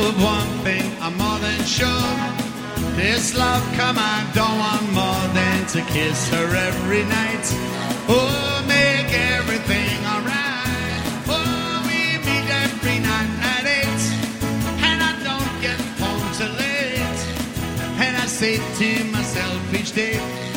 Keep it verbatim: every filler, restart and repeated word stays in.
of one thing I'm more than sure. This love, come, I don't want more than to kiss her every night. Oh, make everything alright. Oh, we meet every night at eight, and I don't get home till late. And I say to myself each day,